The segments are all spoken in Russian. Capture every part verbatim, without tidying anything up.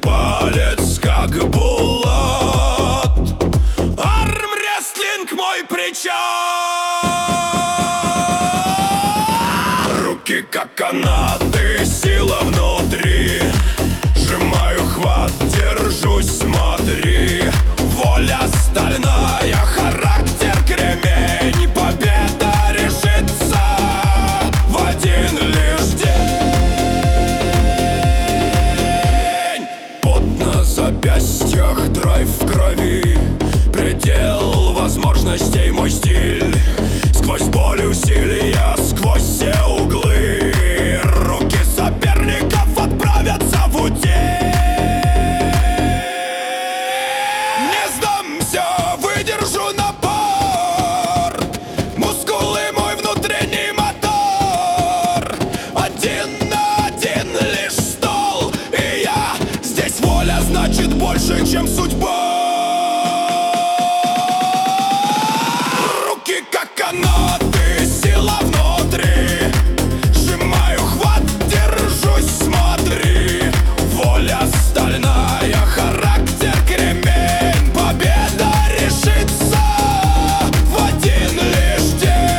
палец как булат. Армрестлинг мой причал. Руки как канаты, сила внутри. Сжимаю хват, держусь, смотри. Воля стальная, характер кремень. Победа решится в один лишь день. Пот на запястьях, драйв в крови. Предел возможностей мой стиль. Сквозь боль усилия, сквозь все углы. Руки соперников отправятся в утиль. Не сдамся, выдержу напор. Мускулы мой внутренний мотор. Один на один лишь стол. И я здесь, воля значит больше, чем судьба. Руки как канаты, сила внутри. Сжимаю хват, держусь, смотри. Воля стальная, характер кремень. Победа решится в один лишь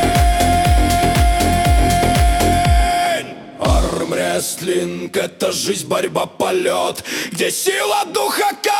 день. Армрестлинг — это жизнь, борьба, полет, где сила духа как